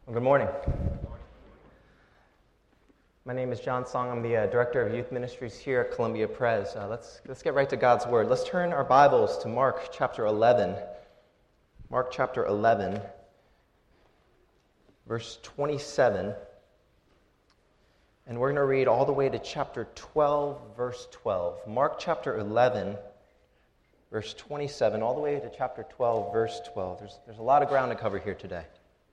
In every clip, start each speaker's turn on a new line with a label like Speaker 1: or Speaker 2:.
Speaker 1: Well, good morning. My name is John Song. I'm the Director of Youth Ministries here at Columbia Pres. Let's get right to God's Word. Let's turn our Bibles to Mark chapter 11. Mark chapter 11, verse 27. And we're going to read all the way to chapter 12, verse 12. Mark chapter 11, verse 27, all the way to chapter 12, verse 12. There's a lot of ground to cover here today.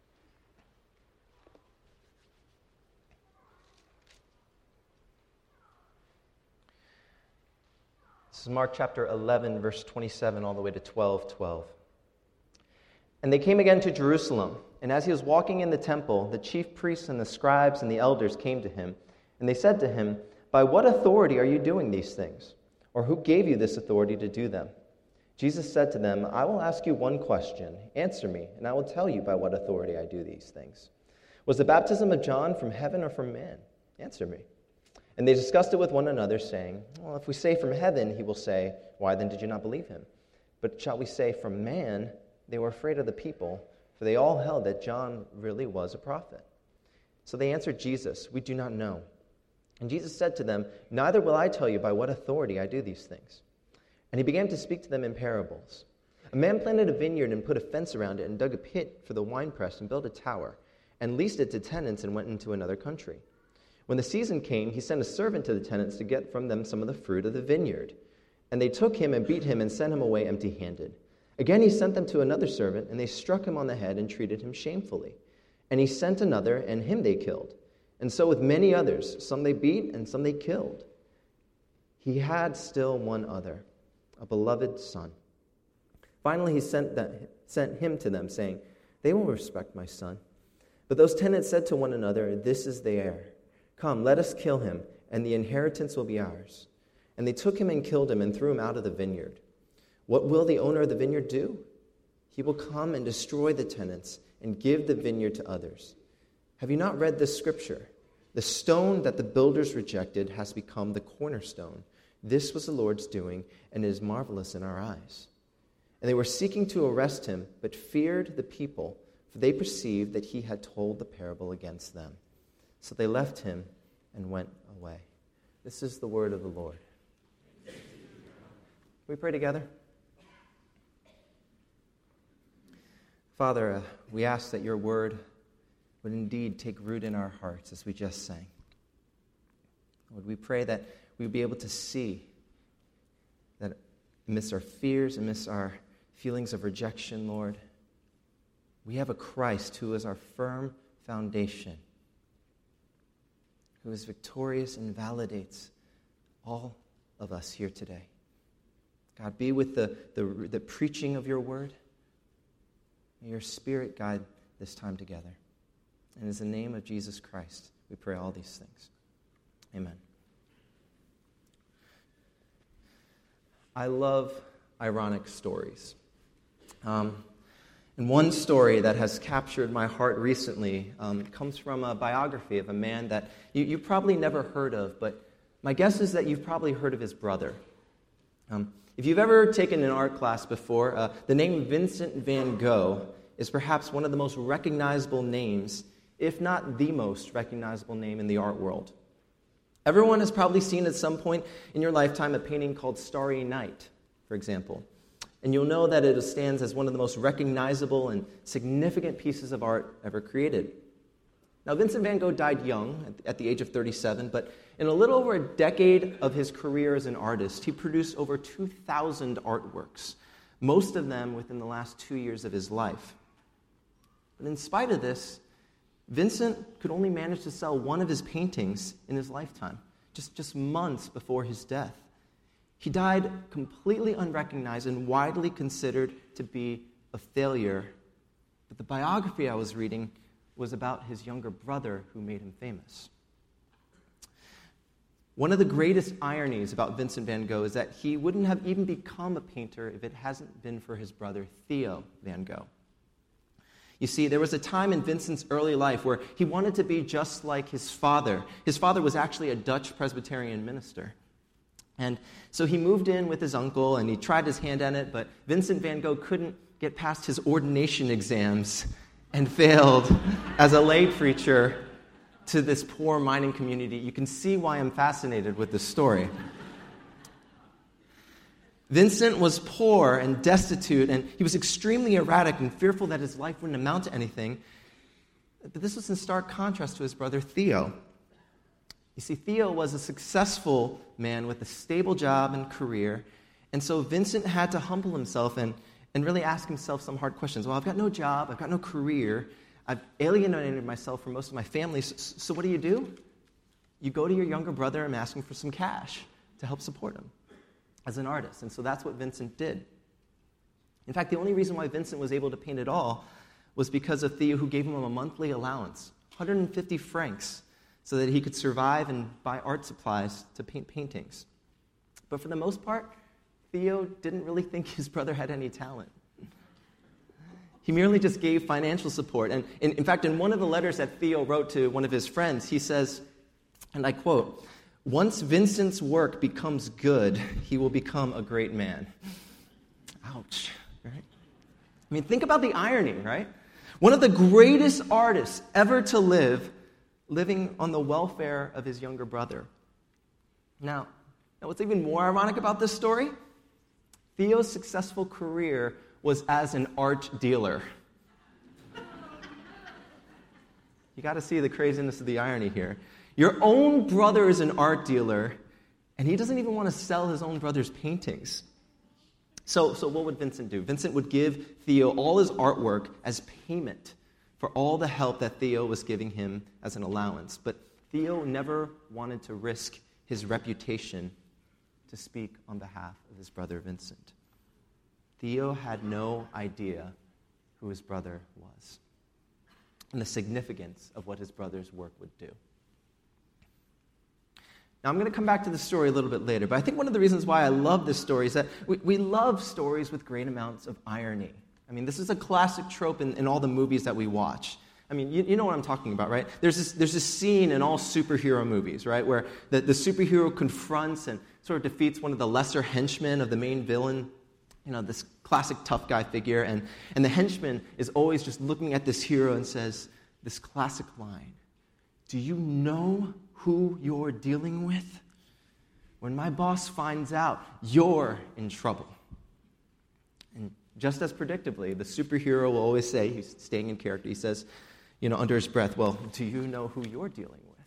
Speaker 1: This is Mark chapter 11, verse 27, all the way to 12:12. And they came again to Jerusalem, and as he was walking in the temple, the chief priests and the scribes and the elders came to him, and they said to him, "By what authority are you doing these things? Or who gave you this authority to do them?" Jesus said to them, "I will ask you one question. Answer me, and I will tell you by what authority I do these things. Was the baptism of John from heaven or from man? Answer me." And they discussed it with one another, saying, "Well, if we say from heaven, he will say, 'Why then did you not believe him?' But shall we say from man?" They were afraid of the people, for they all held that John really was a prophet. So they answered Jesus, "We do not know." And Jesus said to them, "Neither will I tell you by what authority I do these things." And he began to speak to them in parables. A man planted a vineyard and put a fence around it and dug a pit for the winepress and built a tower and leased it to tenants and went into another country. When the season came, he sent a servant to the tenants to get from them some of the fruit of the vineyard. And they took him and beat him and sent him away empty-handed. Again he sent them to another servant, and they struck him on the head and treated him shamefully. And he sent another, and him they killed. And so with many others, some they beat and some they killed. He had still one other, a beloved son. Finally he sent him to them, saying, "They will respect my son." But those tenants said to one another, "This is the heir. Come, let us kill him, and the inheritance will be ours." And they took him and killed him and threw him out of the vineyard. What will the owner of the vineyard do? He will come and destroy the tenants and give the vineyard to others. Have you not read this scripture? The stone that the builders rejected has become the cornerstone. This was the Lord's doing, and it is marvelous in our eyes. And they were seeking to arrest him, but feared the people, for they perceived that he had told the parable against them. So they left him and went away. This is the word of the Lord. Can we pray together? Father, we ask that your word would indeed take root in our hearts as we just sang. Lord, we pray that we would be able to see that amidst our fears, amidst our feelings of rejection, Lord, we have a Christ who is our firm foundation, who is victorious and validates all of us here today. God, be with the preaching of your word. May your Spirit guide this time together. And in the name of Jesus Christ, we pray all these things. Amen. I love ironic stories. And one story that has captured my heart recently comes from a biography of a man that you probably never heard of, but my guess is that you've probably heard of his brother. If you've ever taken an art class before, the name Vincent van Gogh is perhaps one of the most recognizable names, if not the most recognizable name in the art world. Everyone has probably seen at some point in your lifetime a painting called Starry Night, for example. And you'll know that it stands as one of the most recognizable and significant pieces of art ever created. Now, Vincent van Gogh died young, at the age of 37, but in a little over a decade of his career as an artist, he produced over 2,000 artworks, most of them within the last 2 years of his life. But in spite of this, Vincent could only manage to sell one of his paintings in his lifetime, just months before his death. He died completely unrecognized and widely considered to be a failure. But the biography I was reading was about his younger brother who made him famous. One of the greatest ironies about Vincent van Gogh is that he wouldn't have even become a painter if it hasn't been for his brother Theo van Gogh. You see, there was a time in Vincent's early life where he wanted to be just like his father. His father was actually a Dutch Presbyterian minister. And so he moved in with his uncle, and he tried his hand at it, but Vincent van Gogh couldn't get past his ordination exams, and failed as a lay preacher to this poor mining community. You can see why I'm fascinated with this story. Vincent was poor and destitute, and he was extremely erratic and fearful that his life wouldn't amount to anything. But this was in stark contrast to his brother Theo. You see, Theo was a successful man with a stable job and career, and so Vincent had to humble himself and really ask himself some hard questions. Well, I've got no job, I've got no career, I've alienated myself from most of my family, so what do? You go to your younger brother and ask him for some cash to help support him as an artist. And so that's what Vincent did. In fact, the only reason why Vincent was able to paint at all was because of Theo, who gave him a monthly allowance, 150 francs, so that he could survive and buy art supplies to paint paintings. But for the most part, Theo didn't really think his brother had any talent. He merely just gave financial support. And in fact, in one of the letters that Theo wrote to one of his friends, he says, and I quote, "Once Vincent's work becomes good, he will become a great man." Ouch, right? I mean, think about the irony, right? One of the greatest artists ever to live, living on the welfare of his younger brother. Now, what's even more ironic about this story? Theo's successful career was as an art dealer. You got to see the craziness of the irony here. Your own brother is an art dealer, and he doesn't even want to sell his own brother's paintings. So what would Vincent do? Vincent would give Theo all his artwork as payment for all the help that Theo was giving him as an allowance. But Theo never wanted to risk his reputation to speak on behalf of his brother Vincent. Theo had no idea who his brother was and the significance of what his brother's work would do. Now, I'm going to come back to the story a little bit later, but I think one of the reasons why I love this story is that we love stories with great amounts of irony. I mean, this is a classic trope in all the movies that we watch. I mean, you know what I'm talking about, right? There's this scene in all superhero movies, right, where the superhero confronts and sort of defeats one of the lesser henchmen of the main villain, this classic tough guy figure, and the henchman is always just looking at this hero and says this classic line, "Do you know who you're dealing with? When my boss finds out, you're in trouble." And just as predictably, the superhero will always say, he's staying in character, he says, under his breath, "Well, do you know who you're dealing with?"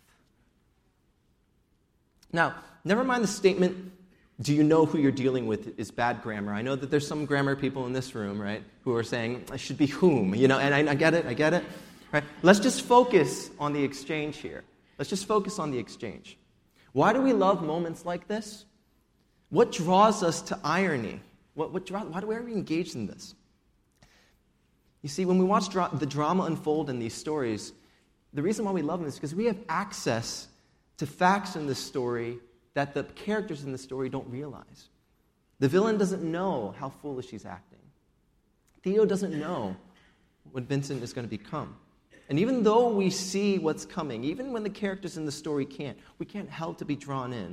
Speaker 1: Now, never mind the statement, "Do you know who you're dealing with?" is bad grammar. I know that there's some grammar people in this room, right, who are saying, "I should be whom," and I get it, right? Let's just focus on the exchange here. Let's just focus on the exchange. Why do we love moments like this? What draws us to irony? Why do we engage in this? You see, when we watch the drama unfold in these stories, the reason why we love them is because we have access to facts in this story that the characters in the story don't realize. The villain doesn't know how foolish he's acting. Theo doesn't know what Vincent is going to become. And even though we see what's coming, even when the characters in the story can't, we can't help to be drawn in.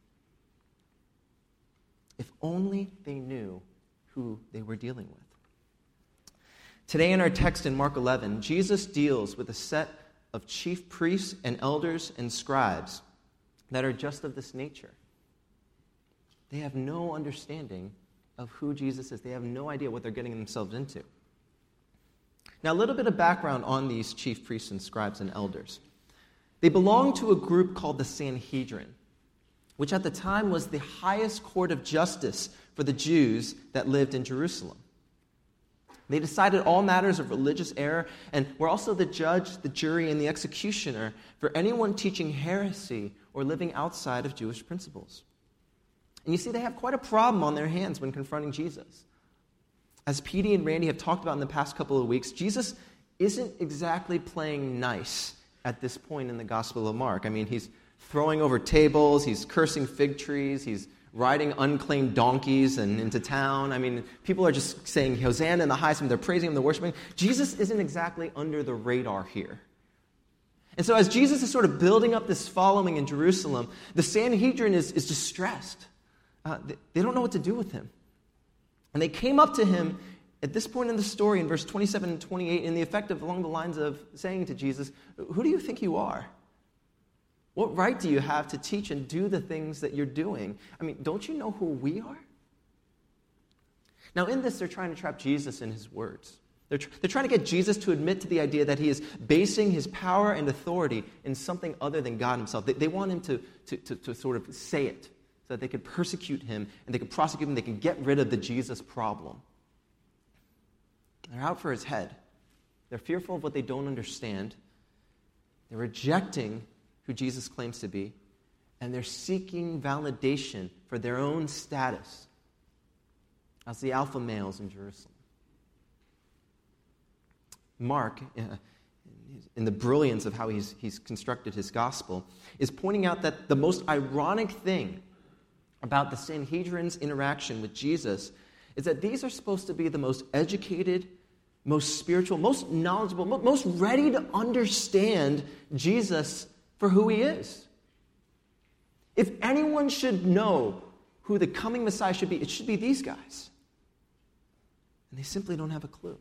Speaker 1: If only they knew who they were dealing with. Today in our text in Mark 11, Jesus deals with a set of chief priests and elders and scribes that are just of this nature. They have no understanding of who Jesus is. They have no idea what they're getting themselves into. Now, a little bit of background on these chief priests and scribes and elders. They belonged to a group called the Sanhedrin, which at the time was the highest court of justice for the Jews that lived in Jerusalem. They decided all matters of religious error and were also the judge, the jury, and the executioner for anyone teaching heresy or living outside of Jewish principles. And you see, they have quite a problem on their hands when confronting Jesus. As Petey and Randy have talked about in the past couple of weeks, Jesus isn't exactly playing nice at this point in the Gospel of Mark. I mean, he's throwing over tables, he's cursing fig trees, he's riding unclaimed donkeys and into town. I mean, people are just saying Hosanna in the highest, and they're praising him, they're worshiping. Jesus isn't exactly under the radar here. And so as Jesus is sort of building up this following in Jerusalem, the Sanhedrin is distressed. They don't know what to do with him. And they came up to him at this point in the story, in verse 27 and 28, in the effect of along the lines of saying to Jesus, who do you think you are? What right do you have to teach and do the things that you're doing? I mean, don't you know who we are? Now, in this, they're trying to trap Jesus in his words. They're trying to get Jesus to admit to the idea that he is basing his power and authority in something other than God himself. They want him to sort of say it so that they could persecute him and they could prosecute him, they can get rid of the Jesus problem. They're out for his head. They're fearful of what they don't understand. They're rejecting who Jesus claims to be, and they're seeking validation for their own status as the alpha males in Jerusalem. Mark, in the brilliance of how he's constructed his gospel, is pointing out that the most ironic thing about the Sanhedrin's interaction with Jesus is that these are supposed to be the most educated, most spiritual, most knowledgeable, most ready to understand Jesus for who he is. If anyone should know who the coming Messiah should be, it should be these guys. And they simply don't have a clue.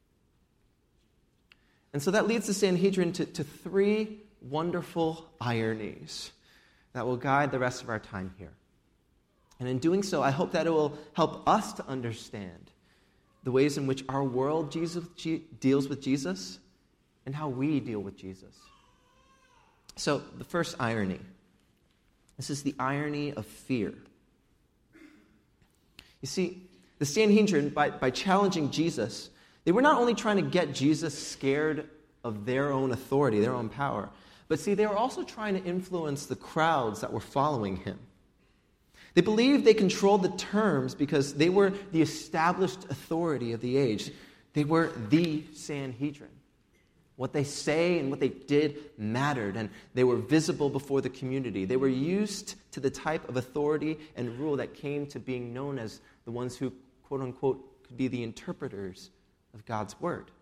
Speaker 1: And so that leads the Sanhedrin to three wonderful ironies that will guide the rest of our time here. And in doing so, I hope that it will help us to understand the ways in which our world deals with Jesus and how we deal with Jesus. So, the first irony. This is the irony of fear. You see, the Sanhedrin, by challenging Jesus, they were not only trying to get Jesus scared of their own authority, their own power, but see, they were also trying to influence the crowds that were following him. They believed they controlled the terms because they were the established authority of the age. They were the Sanhedrin. What they say and what they did mattered, and they were visible before the community. They were used to the type of authority and rule that came to being known as the ones who, quote unquote, could be the interpreters of God's word.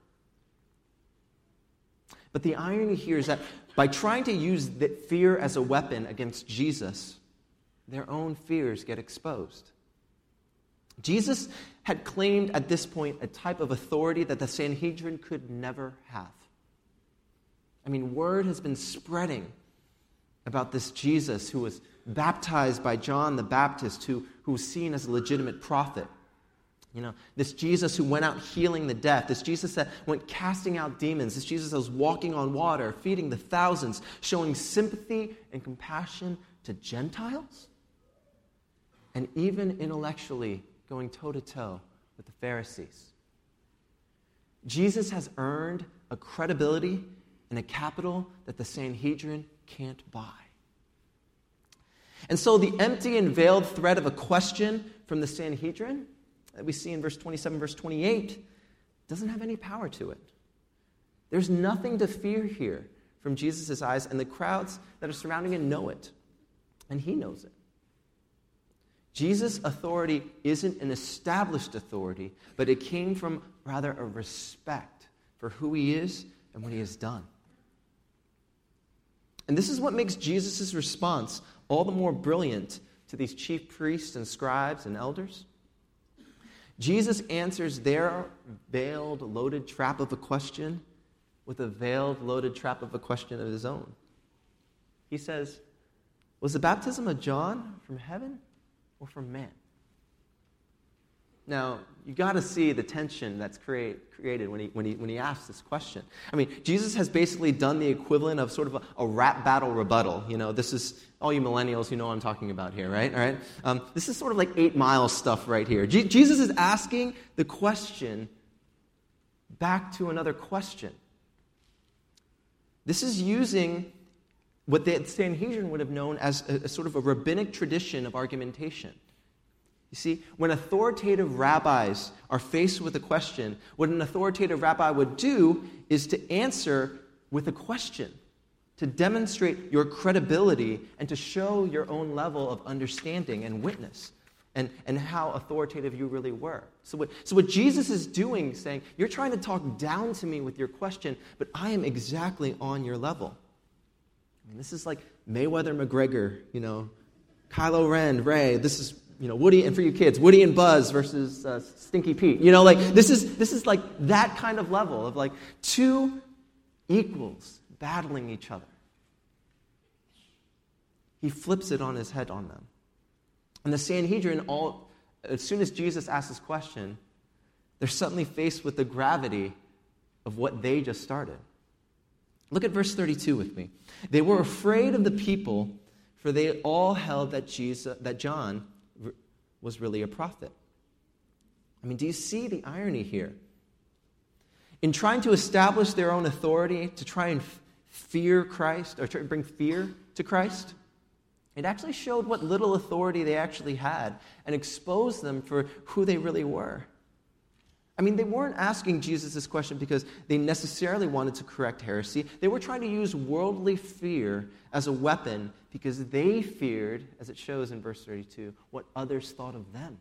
Speaker 1: But the irony here is that by trying to use that fear as a weapon against Jesus, their own fears get exposed. Jesus had claimed at this point a type of authority that the Sanhedrin could never have. I mean, word has been spreading about this Jesus who was baptized by John the Baptist, who was seen as a legitimate prophet. You know, this Jesus who went out healing the deaf, this Jesus that went casting out demons, this Jesus that was walking on water, feeding the thousands, showing sympathy and compassion to Gentiles, and even intellectually going toe-to-toe with the Pharisees. Jesus has earned a credibility and a capital that the Sanhedrin can't buy. And so the empty and veiled threat of a question from the Sanhedrin that we see in verse 27, verse 28, doesn't have any power to it. There's nothing to fear here from Jesus' eyes, and the crowds that are surrounding him know it, and he knows it. Jesus' authority isn't an established authority, but it came from rather a respect for who he is and what he has done. And this is what makes Jesus' response all the more brilliant to these chief priests and scribes and elders. Jesus answers their veiled, loaded trap of a question with a veiled, loaded trap of a question of his own. He says, was the baptism of John from heaven or from man? Now, you got to see the tension that's created when he asks this question. I mean, Jesus has basically done the equivalent of sort of a rap battle rebuttal. You know, this is, all you millennials, you know what I'm talking about here, right? All right? This is sort of like 8 Mile stuff right here. Jesus is asking the question back to another question. This is using what the Sanhedrin would have known as a sort of a rabbinic tradition of argumentation. You see, when authoritative rabbis are faced with a question, what an authoritative rabbi would do is to answer with a question, to demonstrate your credibility and to show your own level of understanding and witness and how authoritative you really were. So what Jesus is doing, saying, you're trying to talk down to me with your question, but I am exactly on your level. I mean, this is like Mayweather, McGregor, you know, Kylo Ren, Rey. This is Woody, and for you kids, Woody and Buzz versus Stinky Pete. This is like that kind of level of like two equals battling each other. He flips it on his head on them. And the Sanhedrin, as soon as Jesus asks this question, they're suddenly faced with the gravity of what they just started. Look at verse 32 with me. They were afraid of the people, for they all held that John was really a prophet. I mean, do you see the irony here? In trying to establish their own authority, to try and fear Christ, or try to bring fear to Christ, it actually showed what little authority they actually had and exposed them for who they really were. I mean, they weren't asking Jesus this question because they necessarily wanted to correct heresy. They were trying to use worldly fear as a weapon because they feared, as it shows in verse 32, what others thought of them.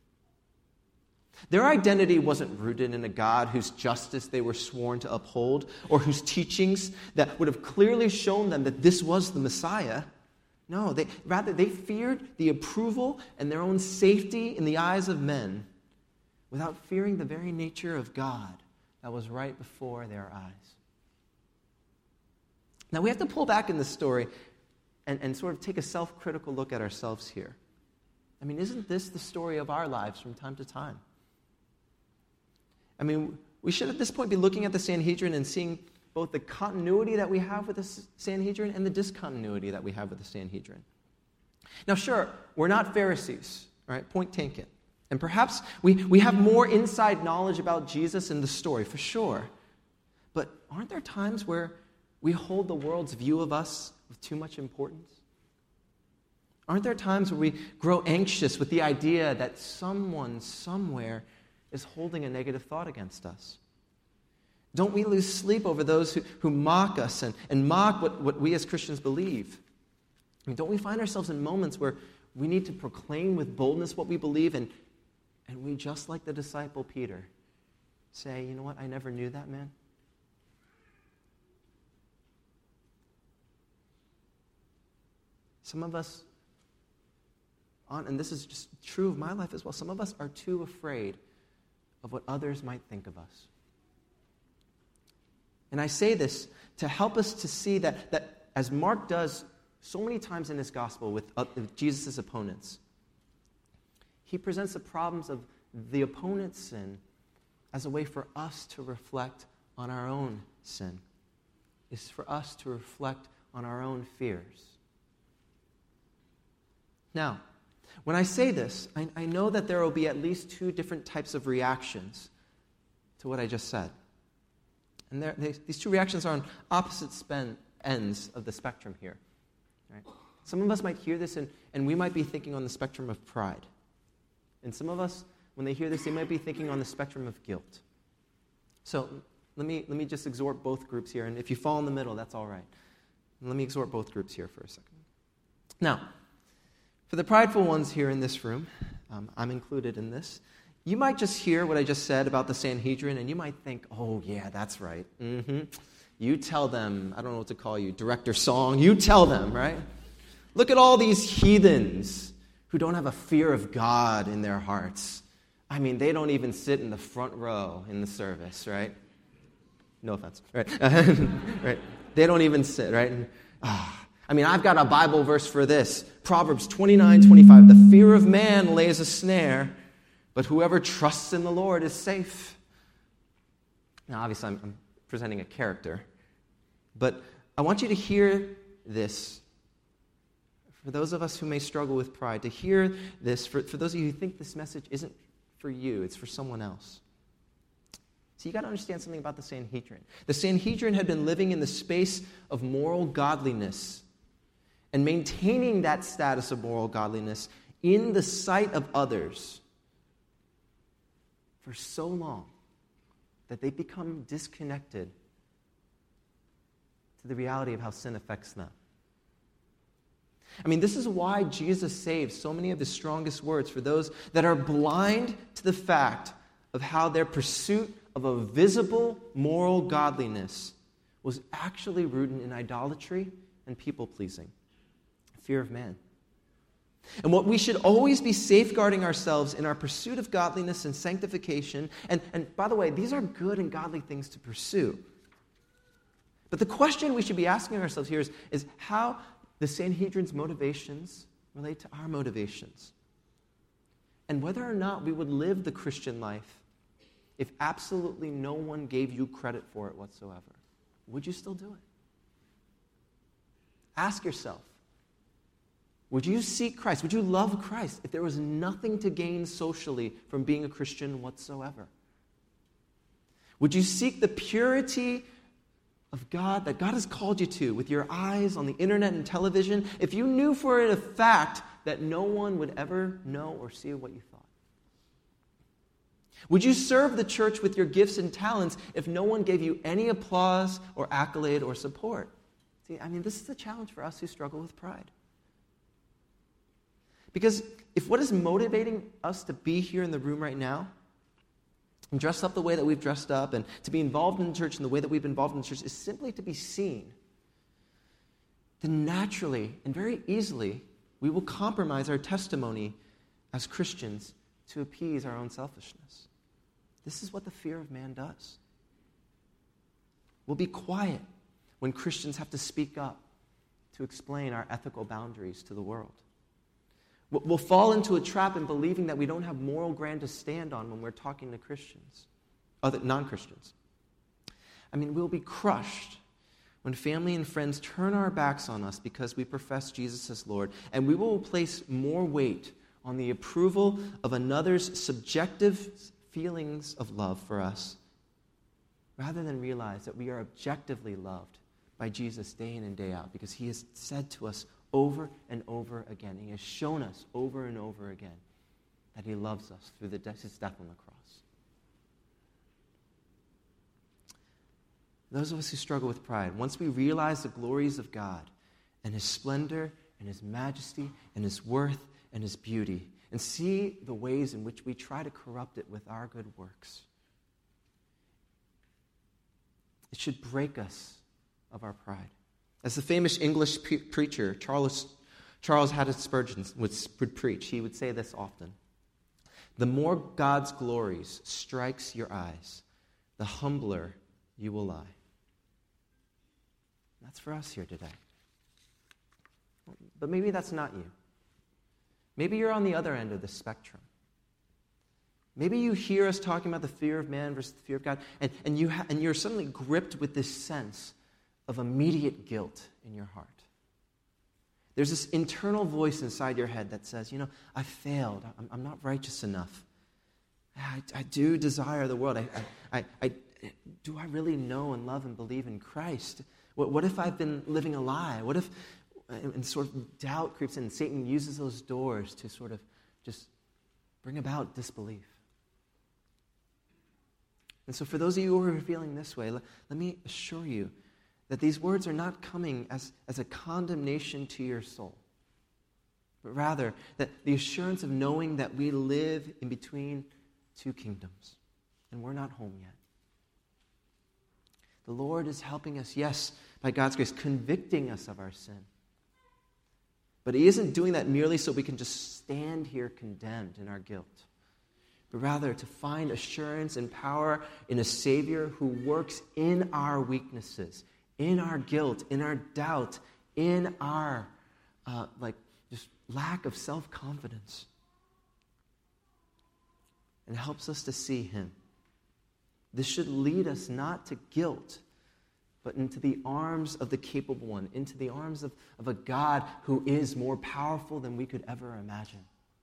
Speaker 1: Their identity wasn't rooted in a God whose justice they were sworn to uphold or whose teachings that would have clearly shown them that this was the Messiah. No, they feared the approval and their own safety in the eyes of men without fearing the very nature of God that was right before their eyes. Now, we have to pull back in this story and sort of take a self-critical look at ourselves here. I mean, isn't this the story of our lives from time to time? I mean, we should at this point be looking at the Sanhedrin and seeing both the continuity that we have with the Sanhedrin and the discontinuity that we have with the Sanhedrin. Now, sure, we're not Pharisees, right? Point taken. And perhaps we have more inside knowledge about Jesus in the story, for sure. But aren't there times where we hold the world's view of us with too much importance? Aren't there times where we grow anxious with the idea that someone somewhere is holding a negative thought against us? Don't we lose sleep over those who mock us and mock what we as Christians believe? I mean, don't we find ourselves in moments where we need to proclaim with boldness what we believe and we, just like the disciple Peter, say, you know what, I never knew that man? Some of us, and this is just true of my life as well, some of us are too afraid of what others might think of us. And I say this to help us to see that as Mark does so many times in his gospel with Jesus' opponents, he presents the problems of the opponent's sin as a way for us to reflect on our own sin. It's for us to reflect on our own fears. Now, when I say this, I know that there will be at least two different types of reactions to what I just said. And these two reactions are on opposite ends of the spectrum here. Right? Some of us might hear this and we might be thinking on the spectrum of pride. And some of us, when they hear this, they might be thinking on the spectrum of guilt. So let me just exhort both groups here. And if you fall in the middle, that's all right. Let me exhort both groups here for a second. Now, for the prideful ones here in this room, I'm included in this, you might just hear what I just said about the Sanhedrin, and you might think, oh, yeah, that's right. Mm-hmm. You tell them, I don't know what to call you, Director Song, you tell them, right? Look at all these heathens who don't have a fear of God in their hearts. I mean, they don't even sit in the front row in the service, right? No offense, right? Right? They don't even sit, right? I mean, I've got a Bible verse for this. Proverbs 29:25. The fear of man lays a snare, but whoever trusts in the Lord is safe. Now, obviously, I'm presenting a character, but I want you to hear this. For those of us who may struggle with pride, to hear this, for those of you who think this message isn't for you, it's for someone else. So you got to understand something about the Sanhedrin. The Sanhedrin had been living in the space of moral godliness and maintaining that status of moral godliness in the sight of others for so long that they become disconnected to the reality of how sin affects them. I mean, this is why Jesus saves so many of his strongest words for those that are blind to the fact of how their pursuit of a visible moral godliness was actually rooted in idolatry and people-pleasing, fear of man. And what we should always be safeguarding ourselves in our pursuit of godliness and sanctification. And by the way, these are good and godly things to pursue. But the question we should be asking ourselves here is how the Sanhedrin's motivations relate to our motivations. And whether or not we would live the Christian life if absolutely no one gave you credit for it whatsoever. Would you still do it? Ask yourself, would you seek Christ? Would you love Christ if there was nothing to gain socially from being a Christian whatsoever? Would you seek the purity of God that God has called you to with your eyes on the internet and television if you knew for it a fact that no one would ever know or see what you thought? Would you serve the church with your gifts and talents if no one gave you any applause or accolade or support? See, this is a challenge for us who struggle with pride. Because if what is motivating us to be here in the room right now and dress up the way that we've dressed up and to be involved in the church in the way that we've been involved in the church is simply to be seen, then naturally and very easily we will compromise our testimony as Christians to appease our own selfishness. This is what the fear of man does. We'll be quiet when Christians have to speak up to explain our ethical boundaries to the world. We'll fall into a trap in believing that we don't have moral ground to stand on when we're talking to Christians, other non-Christians. We'll be crushed when family and friends turn our backs on us because we profess Jesus as Lord, and we will place more weight on the approval of another's subjective feelings of love for us, rather than realize that we are objectively loved by Jesus day in and day out, because he has said to us over and over again, he has shown us over and over again that he loves us through his death on the cross. Those of us who struggle with pride, once we realize the glories of God and his splendor and his majesty and his worth and his beauty, and see the ways in which we try to corrupt it with our good works, it should break us of our pride. As the famous English preacher Charles Haddon Spurgeon would preach, he would say this often: the more God's glories strikes your eyes, the humbler you will lie. That's for us here today. But maybe that's not you. Maybe you're on the other end of the spectrum. Maybe you hear us talking about the fear of man versus the fear of God, and you're suddenly gripped with this sense of immediate guilt in your heart. There's this internal voice inside your head that says, I failed. I'm not righteous enough. I do desire the world. Do I really know and love and believe in Christ? What if I've been living a lie? What if, and sort of doubt creeps in, and Satan uses those doors to sort of just bring about disbelief. And so for those of you who are feeling this way, let me assure you that these words are not coming as a condemnation to your soul, but rather that the assurance of knowing that we live in between two kingdoms, and we're not home yet. The Lord is helping us, yes, by God's grace, convicting us of our sin. But he isn't doing that merely so we can just stand here condemned in our guilt, but rather to find assurance and power in a Savior who works in our weaknesses, in our guilt, in our doubt, in our just lack of self-confidence, and helps us to see him. This should lead us not to guilt, but into the arms of the capable one, into the arms of a God who is more powerful than we could ever imagine.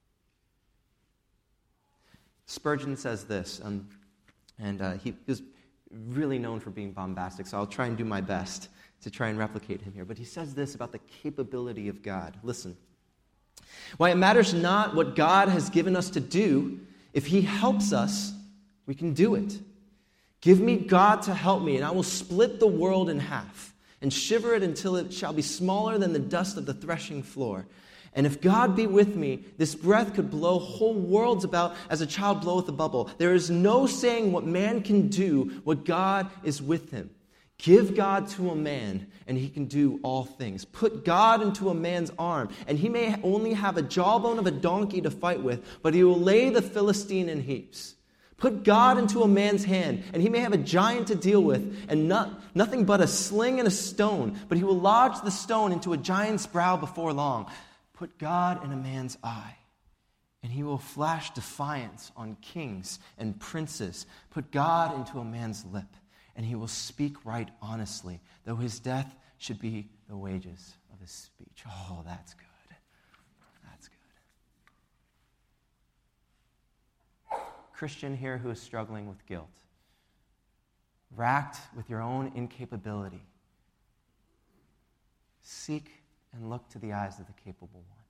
Speaker 1: Spurgeon says this, and he was really known for being bombastic, so I'll try and do my best to try and replicate him here. But he says this about the capability of God. Listen. Why, it matters not what God has given us to do. If he helps us, we can do it. Give me God to help me, and I will split the world in half and shiver it until it shall be smaller than the dust of the threshing floor. And if God be with me, this breath could blow whole worlds about as a child bloweth a bubble. There is no saying what man can do, what God is with him. Give God to a man, and he can do all things. Put God into a man's arm, and he may only have a jawbone of a donkey to fight with, but he will lay the Philistine in heaps. Put God into a man's hand, and he may have a giant to deal with, and nothing but a sling and a stone, but he will lodge the stone into a giant's brow before long. Put God in a man's eye, and he will flash defiance on kings and princes. Put God into a man's lip, and he will speak right honestly, though his death should be the wages of his speech. Oh, that's good. That's good. Christian here who is struggling with guilt, racked with your own incapability, seek and look to the eyes of the capable one.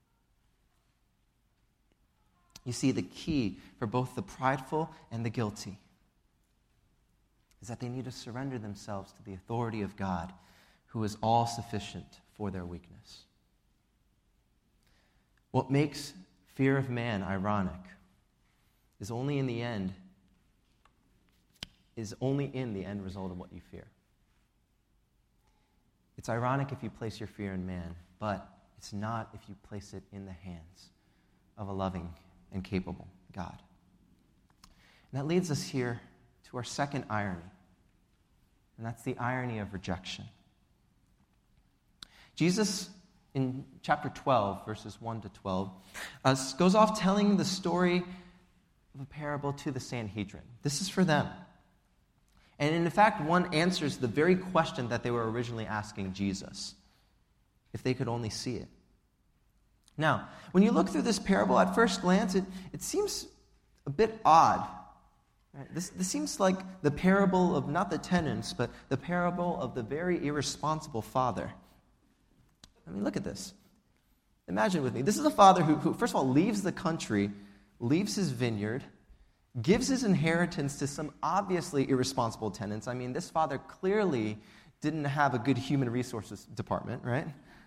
Speaker 1: You see, the key for both the prideful and the guilty is that they need to surrender themselves to the authority of God, who is all sufficient for their weakness. What makes fear of man ironic is only in the end result of what you fear. It's ironic if you place your fear in man, but it's not if you place it in the hands of a loving and capable God. And that leads us here to our second irony, and that's the irony of rejection. Jesus, in chapter 12, verses 1 to 12, goes off telling the story of a parable to the Sanhedrin. This is for them. And in fact, one answers the very question that they were originally asking Jesus, if they could only see it. Now, when you look through this parable, at first glance, it seems a bit odd. Right? This seems like the parable of not the tenants, but the parable of the very irresponsible father. I mean, look at this. Imagine with me. This is a father who first of all, leaves the country, leaves his vineyard, gives his inheritance to some obviously irresponsible tenants. I mean, this father clearly didn't have a good human resources department, right?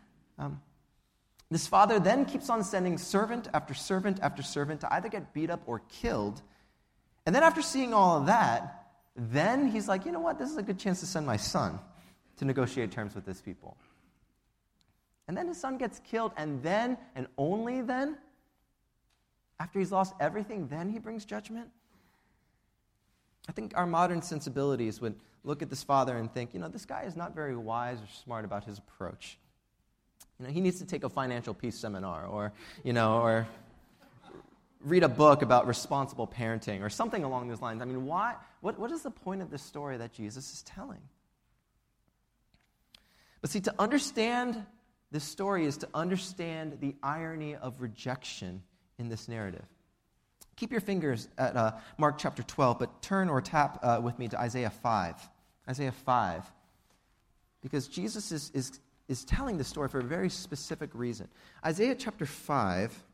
Speaker 1: This father then keeps on sending servant after servant after servant to either get beat up or killed. And then after seeing all of that, then he's like, you know what, this is a good chance to send my son to negotiate terms with this people. And then his son gets killed, and then, and only then, after he's lost everything, then he brings judgment? I think our modern sensibilities would look at this father and think, this guy is not very wise or smart about his approach. He needs to take a financial peace seminar or read a book about responsible parenting or something along those lines. I mean, why? What is the point of this story that Jesus is telling? But see, to understand this story is to understand the irony of rejection in this narrative. Keep your fingers at Mark chapter 12, but turn or tap with me to Isaiah 5. Isaiah 5. Because Jesus is telling this story for a very specific reason. Isaiah chapter 5.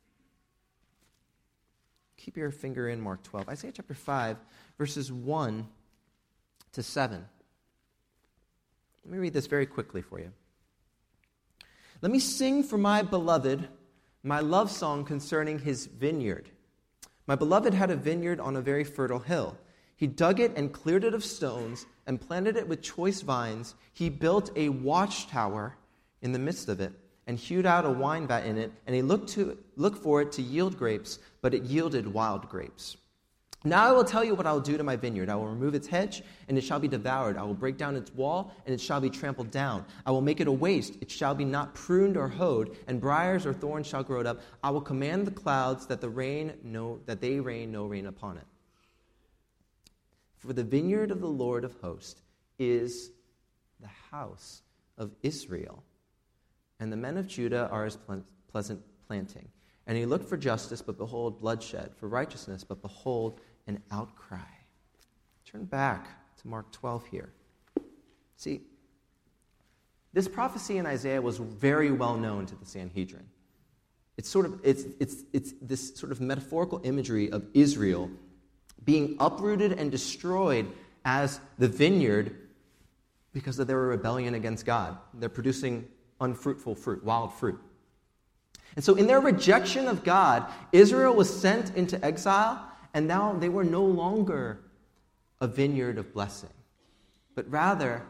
Speaker 1: Keep your finger in Mark 12. Isaiah chapter 5, verses 1 to 7. Let me read this very quickly for you. Let me sing for my beloved my love song concerning his vineyard. My beloved had a vineyard on a very fertile hill. He dug it and cleared it of stones and planted it with choice vines. He built a watchtower in the midst of it and hewed out a wine vat in it, and he looked for it to yield grapes, but it yielded wild grapes. Now I will tell you what I will do to my vineyard. I will remove its hedge, and it shall be devoured. I will break down its wall, and it shall be trampled down. I will make it a waste. It shall be not pruned or hoed, and briars or thorns shall grow up. I will command the clouds that they rain no rain upon it. For the vineyard of the Lord of hosts is the house of Israel, and the men of Judah are his pleasant planting. And he looked for justice, but behold, bloodshed, for righteousness, but behold, an outcry. Turn back to Mark 12 here. See, this prophecy in Isaiah was very well known to the Sanhedrin. It's this sort of metaphorical imagery of Israel being uprooted and destroyed as the vineyard because of their rebellion against God. They're producing unfruitful fruit, wild fruit. And so in their rejection of God, Israel was sent into exile, and now they were no longer a vineyard of blessing, but rather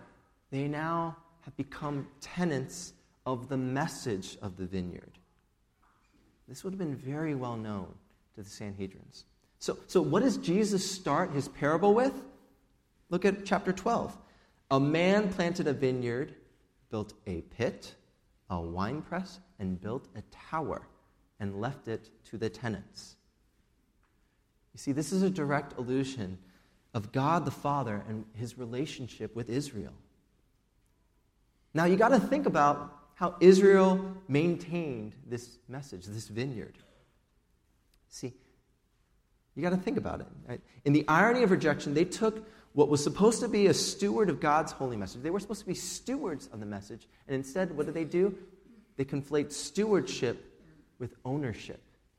Speaker 1: They now have become tenants of the message of the vineyard. This would have been very well known to the Sanhedrins. So what does Jesus start his parable with? Look at chapter 12. A man planted a vineyard, built a pit, a winepress, and built a tower, and left it to the tenants. You see, this is a direct allusion of God the Father and his relationship with Israel. Now, you got to think about how Israel maintained this message, this vineyard. See, you got to think about it. Right? In the irony of rejection, they took what was supposed to be a steward of God's holy message. They were supposed to be stewards of the message. And instead, what do? They conflate stewardship with ownership.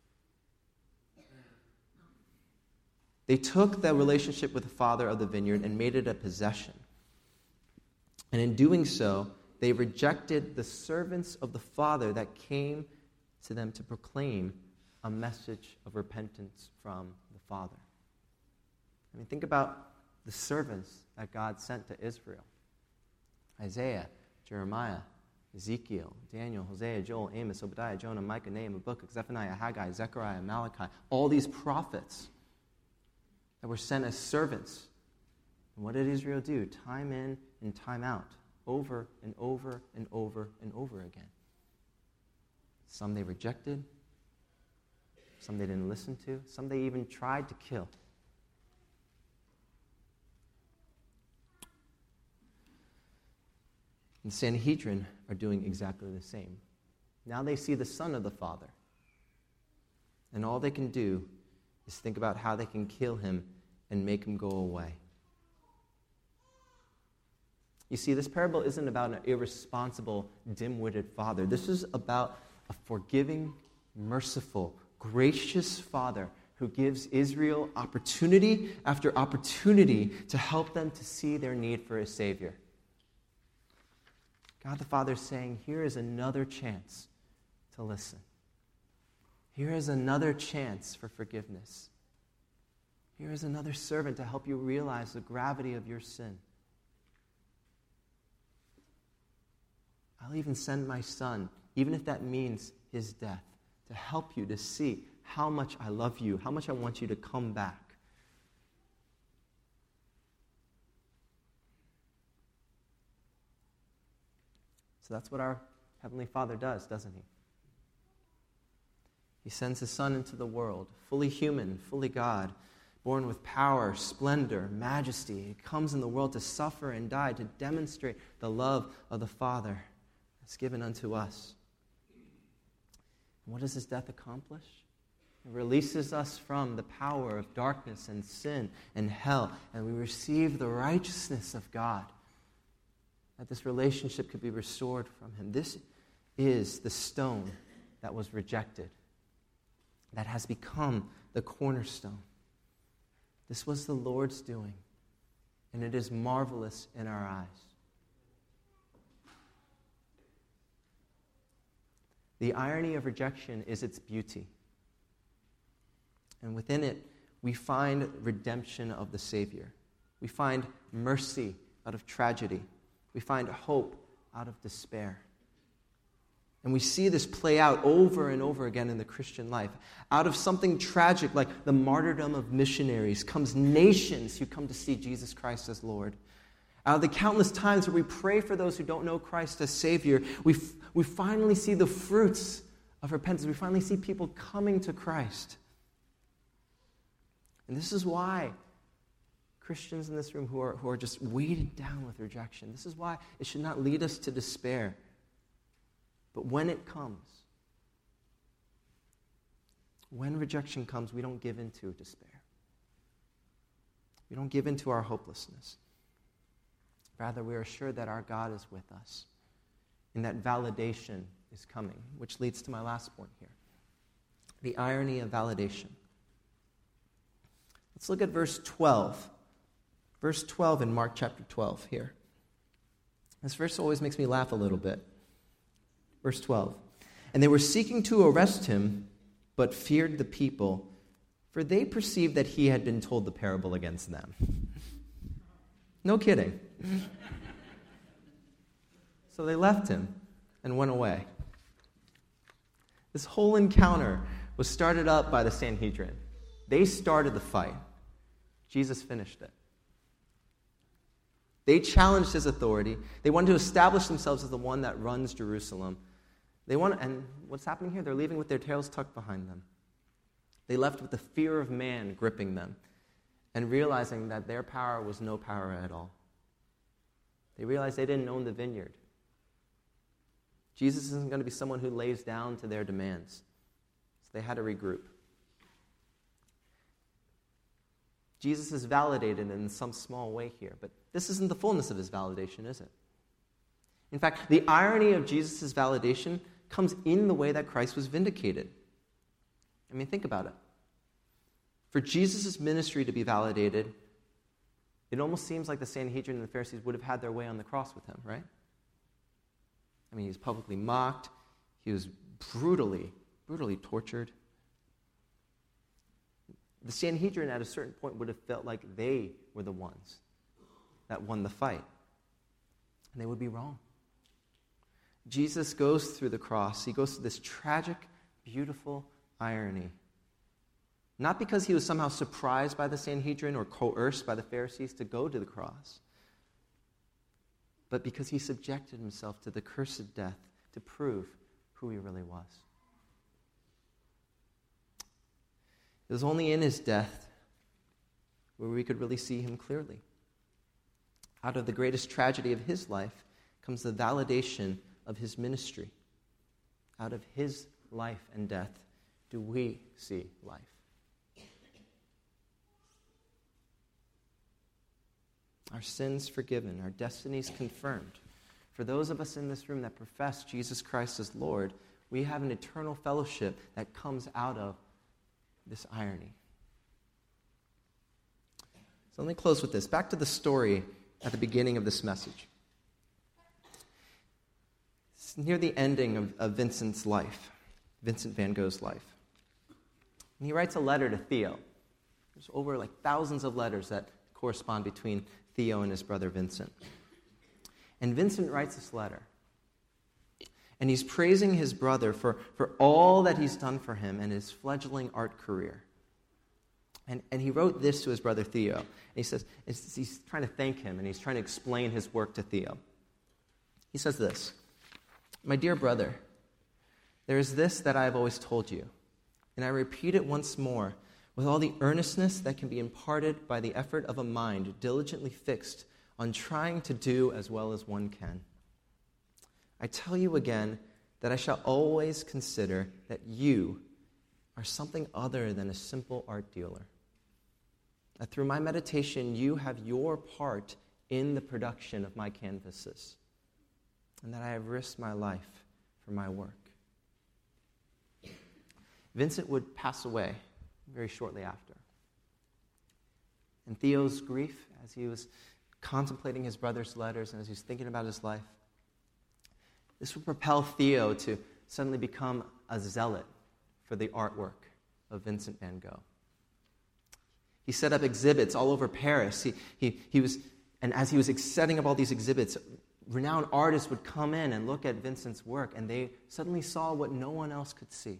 Speaker 1: They took the relationship with the father of the vineyard and made it a possession. And in doing so, they rejected the servants of the Father that came to them to proclaim a message of repentance from the Father. I mean, think about the servants that God sent to Israel. Isaiah, Jeremiah, Ezekiel, Daniel, Hosea, Joel, Amos, Obadiah, Jonah, Micah, Nahum, Habakkuk, Zephaniah, Haggai, Zechariah, Malachi. All these prophets that were sent as servants. And what did Israel do? Time in and time out. Over and over and over and over again. Some they rejected. Some they didn't listen to. Some they even tried to kill. And the Sanhedrin are doing exactly the same. Now they see the Son of the Father. And all they can do is think about how they can kill him and make him go away. You see, this parable isn't about an irresponsible, dim-witted father. This is about a forgiving, merciful, gracious father who gives Israel opportunity after opportunity to help them to see their need for a Savior. God the Father is saying, here is another chance to listen. Here is another chance for forgiveness. Here is another servant to help you realize the gravity of your sin. I'll even send my Son, even if that means his death, to help you to see how much I love you, how much I want you to come back. So that's what our Heavenly Father does, doesn't he? He sends his Son into the world, fully human, fully God, born with power, splendor, majesty. He comes in the world to suffer and die, to demonstrate the love of the Father that's given unto us. And what does his death accomplish? It releases us from the power of darkness and sin and hell, and we receive the righteousness of God, that this relationship could be restored from him. This is the stone that was rejected, that has become the cornerstone. This was the Lord's doing, and it is marvelous in our eyes. The irony of rejection is its beauty. And within it, we find redemption of the Savior. We find mercy out of tragedy. We find hope out of despair. And we see this play out over and over again in the Christian life. Out of something tragic like the martyrdom of missionaries comes nations who come to see Jesus Christ as Lord. Out of the countless times where we pray for those who don't know Christ as Savior, we finally see the fruits of repentance. We finally see people coming to Christ. And this is why Christians in this room who are just weighted down with rejection, this is why it should not lead us to despair. But when it comes, when rejection comes, we don't give in to despair. We don't give in to our hopelessness. Rather, we are assured that our God is with us and that validation is coming, which leads to my last point here. The irony of validation. Let's look at verse 12. Verse 12 in Mark chapter 12 here. This verse always makes me laugh a little bit. Verse 12. And they were seeking to arrest him, but feared the people, for they perceived that he had been told the parable against them. No kidding. So they left him and went away. This whole encounter was started up by the Sanhedrin. They started the fight. Jesus finished it. They challenged his authority. They wanted to establish themselves as the one that runs Jerusalem. And what's happening here? They're leaving with their tails tucked behind them. They left with the fear of man gripping them and realizing that their power was no power at all. They realized they didn't own the vineyard. Jesus isn't going to be someone who lays down to their demands. So they had to regroup. Jesus is validated in some small way here, but this isn't the fullness of his validation, is it? In fact, the irony of Jesus' validation comes in the way that Christ was vindicated. I mean, think about it. For Jesus' ministry to be validated, it almost seems like the Sanhedrin and the Pharisees would have had their way on the cross with him, right? I mean, he was publicly mocked. He was brutally tortured. The Sanhedrin at a certain point would have felt like they were the ones that won the fight. And they would be wrong. Jesus goes through the cross. He goes through this tragic, beautiful irony. Not because he was somehow surprised by the Sanhedrin or coerced by the Pharisees to go to the cross, but because he subjected himself to the cursed death to prove who he really was. It was only in his death where we could really see him clearly. Out of the greatest tragedy of his life comes the validation of his ministry. Out of his life and death do we see life. Our sins forgiven, our destinies confirmed. For those of us in this room that profess Jesus Christ as Lord, we have an eternal fellowship that comes out of this irony. So let me close with this. Back to the story at the beginning of this message. It's near the ending of Vincent's life, Vincent van Gogh's life. And he writes a letter to Theo. There's over thousands of letters that correspond between Theo and his brother Vincent. And Vincent writes this letter. And he's praising his brother for all that he's done for him in his fledgling art career. And he wrote this to his brother Theo. And he says, he's trying to thank him, and he's trying to explain his work to Theo. He says this, "My dear brother, there is this that I have always told you, and I repeat it once more, with all the earnestness that can be imparted by the effort of a mind diligently fixed on trying to do as well as one can. I tell you again that I shall always consider that you are something other than a simple art dealer. That through my meditation you have your part in the production of my canvases, and that I have risked my life for my work." Vincent would pass away very shortly after. And Theo's grief, as he was contemplating his brother's letters and as he was thinking about his life, this would propel Theo to suddenly become a zealot for the artwork of Vincent van Gogh. He set up exhibits all over Paris. And as he was setting up all these exhibits, renowned artists would come in and look at Vincent's work, and they suddenly saw what no one else could see.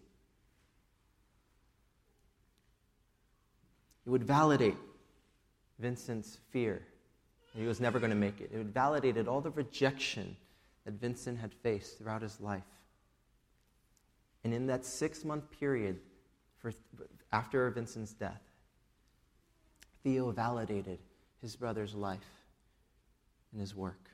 Speaker 1: It would validate Vincent's fear that he was never going to make it. It would validate all the rejection that Vincent had faced throughout his life. And in that 6-month period after Vincent's death, Theo validated his brother's life and his work.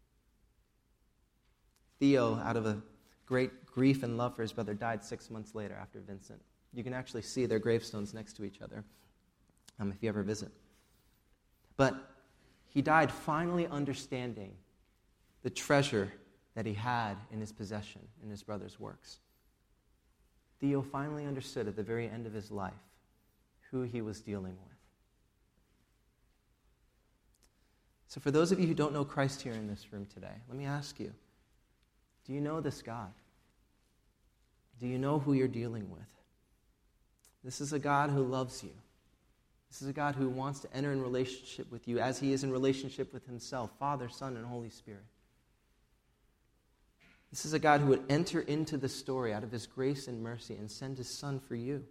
Speaker 1: Theo, out of a great grief and love for his brother, died 6 months later after Vincent. You can actually see their gravestones next to each other if you ever visit. But he died finally understanding the treasure that he had in his possession, in his brother's works. Theo finally understood at the very end of his life who he was dealing with. So for those of you who don't know Christ here in this room today, let me ask you, do you know this God? Do you know who you're dealing with? This is a God who loves you. This is a God who wants to enter in relationship with you as he is in relationship with himself, Father, Son, and Holy Spirit. This is a God who would enter into the story out of his grace and mercy and send his Son for you.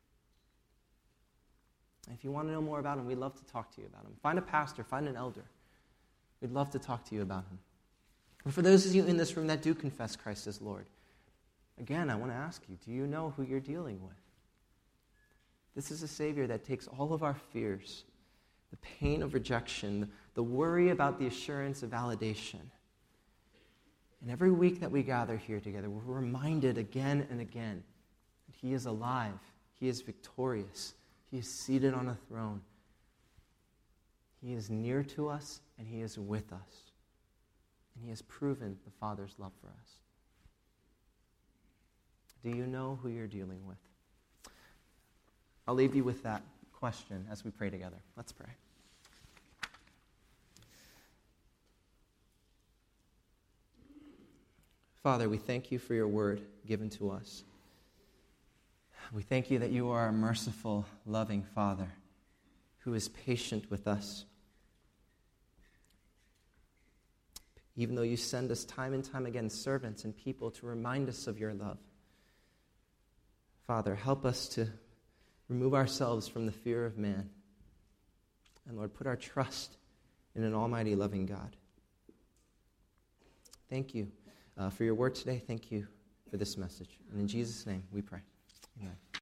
Speaker 1: And if you want to know more about him, we'd love to talk to you about him. Find a pastor, find an elder. We'd love to talk to you about him. And for those of you in this room that do confess Christ as Lord, again, I want to ask you, do you know who you're dealing with? This is a Savior that takes all of our fears, the pain of rejection, the worry about the assurance of validation. And every week that we gather here together, we're reminded again and again that he is alive, he is victorious, he is seated on a throne. He is near to us, and he is with us. And he has proven the Father's love for us. Do you know who you're dealing with? I'll leave you with that question as we pray together. Let's pray. Father, we thank you for your word given to us. We thank you that you are a merciful, loving Father who is patient with us. Even though you send us time and time again servants and people to remind us of your love. Father, help us to remove ourselves from the fear of man. And Lord, put our trust in an almighty, loving God. Thank you for your word today. Thank you for this message. And in Jesus' name we pray. Amen.